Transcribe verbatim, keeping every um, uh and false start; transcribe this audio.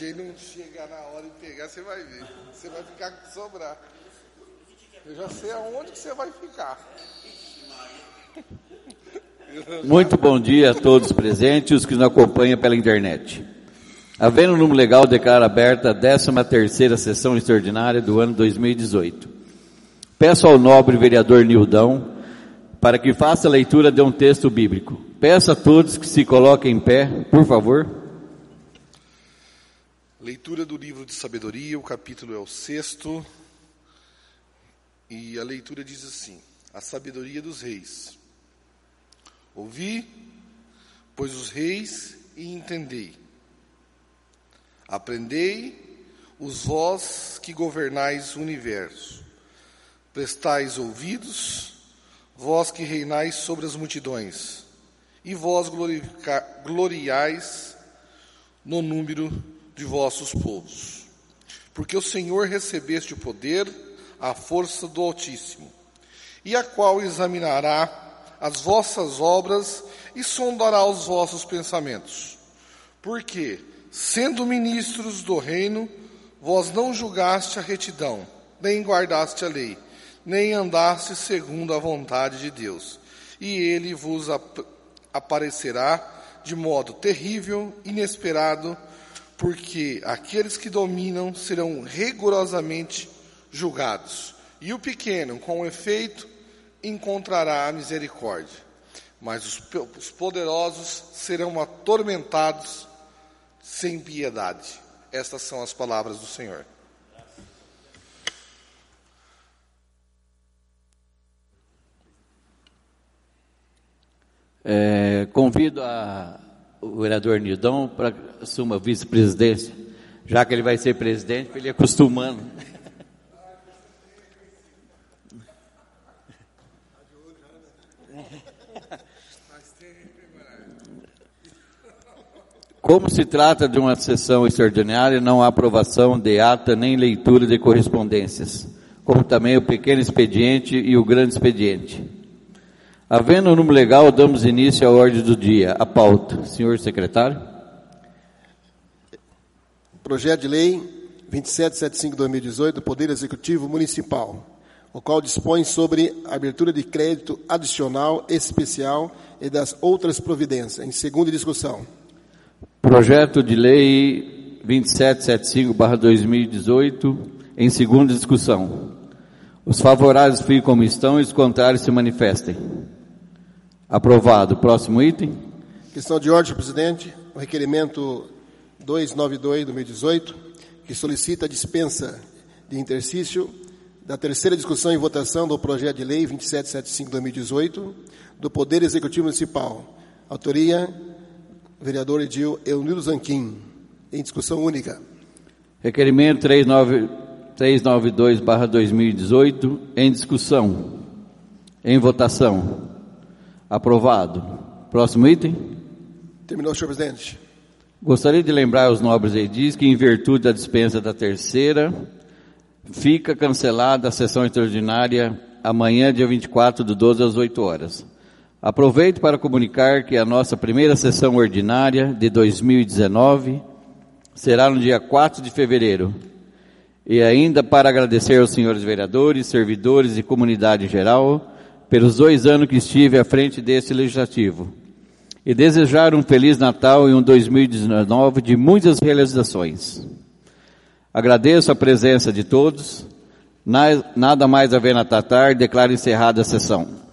quem não chegar na hora e pegar, você vai ver. Você vai ficar com sobrar. Eu já sei aonde que você vai ficar. Muito bom dia a todos presentes e os que nos acompanham pela internet. Havendo um número legal, declaro aberta a décima terceira sessão extraordinária do ano dois mil e dezoito. Peço ao nobre vereador Nildão para que faça a leitura de um texto bíblico. Peço a todos que se coloquem em pé, por favor. Leitura do livro de sabedoria, o capítulo é o sexto, e a leitura diz assim: a sabedoria dos reis. Ouvi, pois os reis, e entendei. Aprendei, os vós que governais o universo. Prestais ouvidos, vós que reinais sobre as multidões, e vós gloriais no número de vossos povos. Porque o Senhor recebeste o poder, a força do Altíssimo, e a qual examinará as vossas obras e sondará os vossos pensamentos. Porque, sendo ministros do reino, vós não julgaste a retidão, nem guardaste a lei, nem andaste segundo a vontade de Deus. E ele vos ap- aparecerá de modo terrível, inesperado, porque aqueles que dominam serão rigorosamente julgados. E o pequeno, com efeito, encontrará a misericórdia. Mas os, os poderosos serão atormentados sem piedade. Estas são as palavras do Senhor. É, convido a, o vereador Nildão para assumir a vice-presidência, já que ele vai ser presidente, para ele ir acostumando. Como se trata de uma sessão extraordinária, não há aprovação de ata nem leitura de correspondências, como também o pequeno expediente e o grande expediente. Havendo um número legal, damos início à ordem do dia. A pauta. Senhor secretário. Projeto de Lei vinte e sete setenta e cinco barra dois mil e dezoito do Poder Executivo Municipal, o qual dispõe sobre a abertura de crédito adicional especial e das outras providências. Em segunda discussão. Projeto de Lei vinte e sete setenta e cinco barra dois mil e dezoito, em segunda discussão. Os favoráveis fiquem como estão e os contrários se manifestem. Aprovado. Próximo item. Questão de ordem, senhor presidente. O requerimento duzentos e noventa e dois, dois mil e dezoito, que solicita a dispensa de interstício da terceira discussão e votação do projeto de lei vinte e sete setenta e cinco barra dois mil e dezoito do Poder Executivo Municipal. Autoria, vereador Edil Eunildo Zanquim. Em discussão única. Requerimento trezentos e noventa e dois barra dois mil e dezoito, em discussão. Em votação. Aprovado. Próximo item. Terminou, senhor presidente. Gostaria de lembrar aos nobres edis que, em virtude da dispensa da terceira, fica cancelada a sessão extraordinária amanhã, dia vinte e quatro do doze, às oito horas. Aproveito para comunicar que a nossa primeira sessão ordinária de dois mil e dezenove será no dia quatro de fevereiro. E ainda para agradecer aos senhores vereadores, servidores e comunidade em geral pelos dois anos que estive à frente deste legislativo. E desejar um Feliz Natal e um dois mil e dezenove de muitas realizações. Agradeço a presença de todos. Nada mais havendo a tratar, declaro encerrada a sessão.